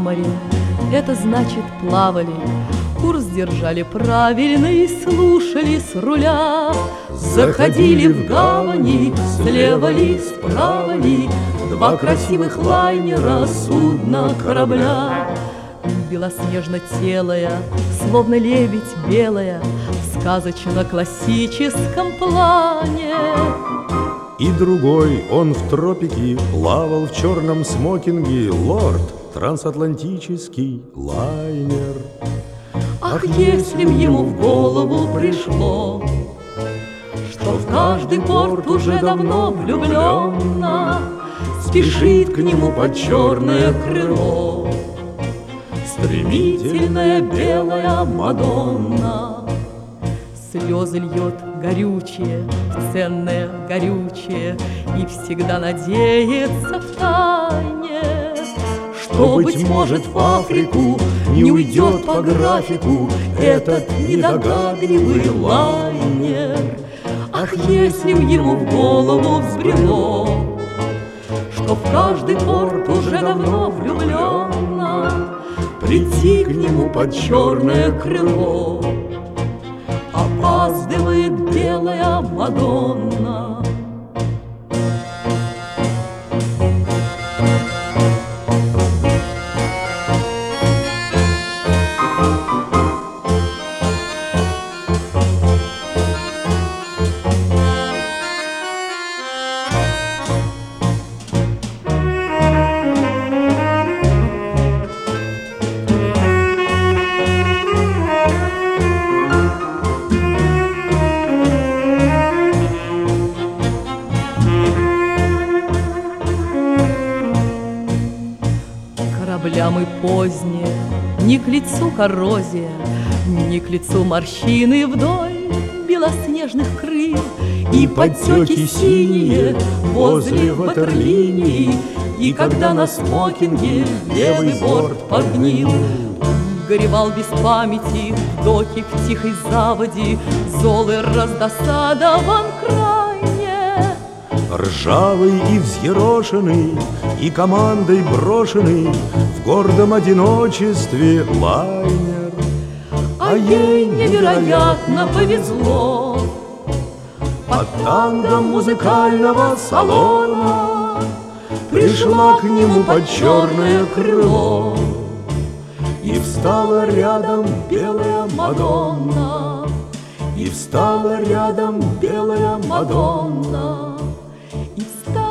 море, это значит плавали. Курс держали правильный, слушали с руля. Заходили в гавани, слева ли, справа ли, два красивых лайнера, судна, корабля. Белоснежно-телая, словно лебедь белая, в сказочно-классическом плане. И другой, он в тропике плавал в черном смокинге, лорд, трансатлантический лайнер. Ах, если б ему в голову пришло, что в каждый порт уже давно влюбленно спешит к нему под черное крыло стремительная белая Мадонна. Слезы льет горючее, ценное горючее, и всегда надеется втайне, что, быть может, в Африку не уйдет по графику этот недогадливый лайнер. Ах, если б ему в голову взбрело, что в каждый порт уже давно влюбленно прийти к нему под черное крыло. Опаздывает белая Мадонна. Корабля поздние, не к лицу коррозия, не к лицу морщины вдоль белоснежных крыл, и подтеки синие возле ватерлинии, и когда на смокинге левый борт подгнил. Горевал без памяти в доке в тихой заводе, зол и раздосадован крайне. Ржавый и взъерошенный, и командой брошенный в гордом одиночестве лайнер. А ей невероятно повезло. Под тангом музыкального салона пришла к нему под черное крыло, и встала рядом белая Мадонна, и встала рядом белая Мадонна, и встала